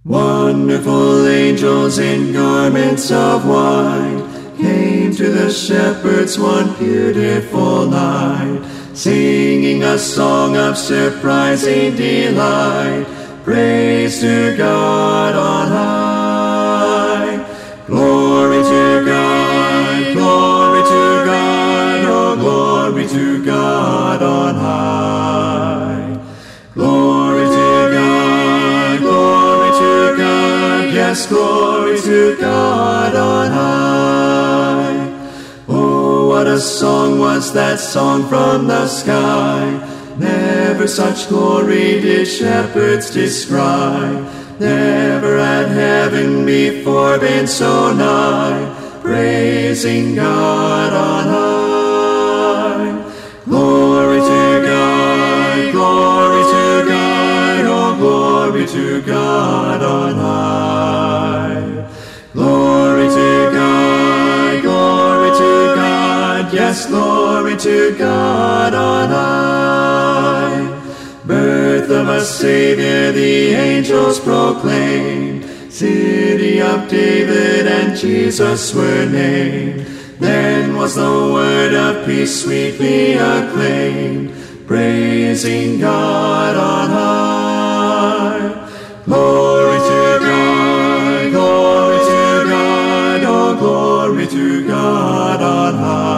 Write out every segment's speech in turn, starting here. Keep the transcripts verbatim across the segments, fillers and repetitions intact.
Wonderful angels in garments of white came to the shepherds one beautiful night, singing a song of surprising delight. Praise to God on high. Glory to God, glory to God, oh glory to God on high. Glory to God, glory to God, yes, glory to God on high. Oh, what a song was that song from the sky. Never such glory did shepherds descry. Never had heaven before been so nigh, praising God on high. Glory to God, glory to God, oh glory to God on high. Glory to God, glory to God, yes, glory to God on high. Birth of a Savior the angels proclaimed, City of David and Jesus were named. Then was the word of peace sweetly acclaimed, praising God on high. Glory to God, glory to God, oh glory to God on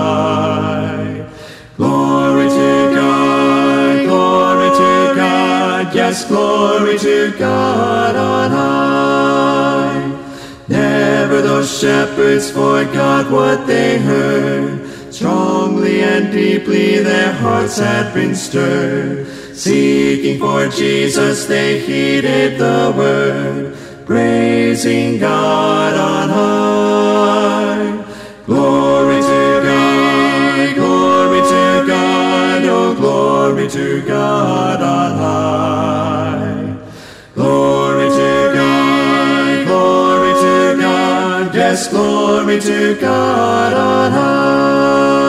high. Glory to God, glory to God, yes, glory to God on high. Never those shepherds forgot what they heard. Strongly and deeply their hearts had been stirred. Seeking for Jesus they heeded the word, praising God on high. Glory to God, glory to God, oh glory to God on high. Glory to God, glory to God, yes, glory to God on high.